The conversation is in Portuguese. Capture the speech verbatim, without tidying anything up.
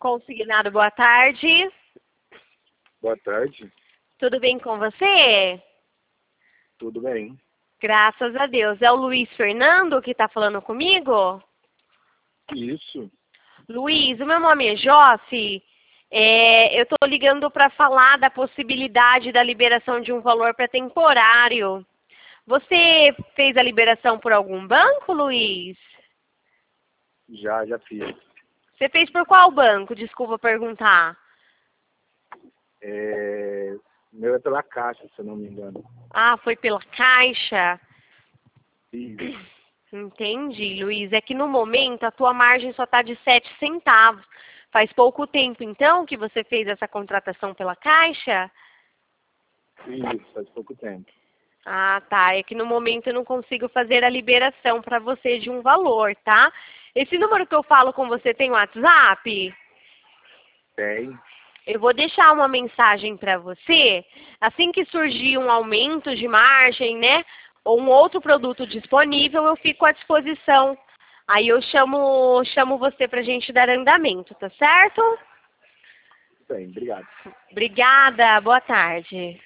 Consignado, boa tarde. Boa tarde. Tudo bem com você? Tudo bem. Graças a Deus. É o Luiz Fernando que está falando comigo? Isso. Luiz, o meu nome é Jossi. É, eu estou ligando para falar da possibilidade da liberação de um valor para temporário. Você fez a liberação por algum banco, Luiz? Já, já fiz. Você fez por qual banco? Desculpa perguntar. É... Meu é pela Caixa, se eu não me engano. Ah, foi pela Caixa? Isso. Entendi, Luiz. É que no momento a tua margem só está de sete centavos. Faz pouco tempo, então, que você fez essa contratação pela Caixa? Isso, faz pouco tempo. Ah, tá. É que no momento eu não consigo fazer a liberação para você de um valor, tá? Esse número que eu falo com você tem WhatsApp? Tem. Eu vou deixar uma mensagem para você. Assim que surgir um aumento de margem, né? Ou um outro produto disponível, eu fico à disposição. Aí eu chamo, chamo você para a gente dar andamento, tá certo? Tem, obrigado. Obrigada, boa tarde.